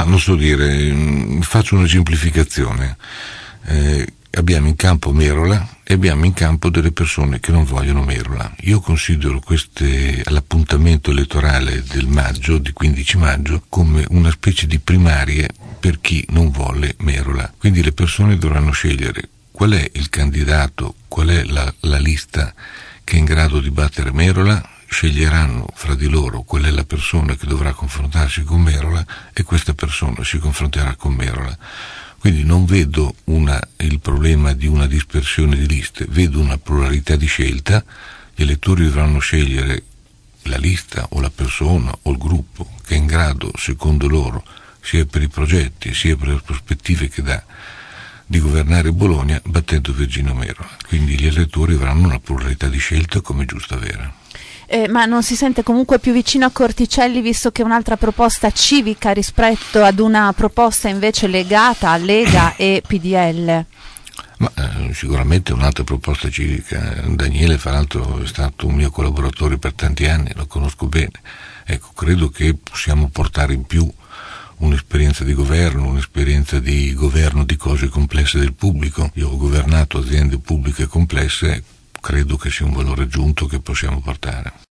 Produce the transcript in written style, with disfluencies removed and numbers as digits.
Ma non so dire, faccio una abbiamo in campo Merola e abbiamo in campo delle persone che non vogliono Merola. Io considero l'appuntamento elettorale del 15 maggio, come una specie di primarie per chi non vuole Merola. Quindi le persone dovranno scegliere qual è il candidato, qual è la lista che è in grado di battere Merola, sceglieranno fra di loro qual è la persona che dovrà confrontarsi con Merola e questa persona si confronterà con Merola. Quindi non vedo il problema di una dispersione di liste, vedo una pluralità di scelta. Gli elettori dovranno scegliere la lista o la persona o il gruppo che è in grado, secondo loro, sia per i progetti sia per le prospettive che dà, di governare Bologna battendo Virginio Merola. Quindi gli elettori avranno una pluralità di scelta come è giusto avere. Ma non si sente comunque più vicino a Corticelli, visto che è un'altra proposta civica rispetto ad una proposta invece legata a Lega e PDL? Ma sicuramente è un'altra proposta civica. Daniele, fra l'altro, è stato un mio collaboratore per tanti anni, lo conosco bene. Ecco, credo che possiamo portare in più un'esperienza di governo di cose complesse del pubblico. Io ho governato aziende pubbliche complesse, credo che sia un valore aggiunto che possiamo portare.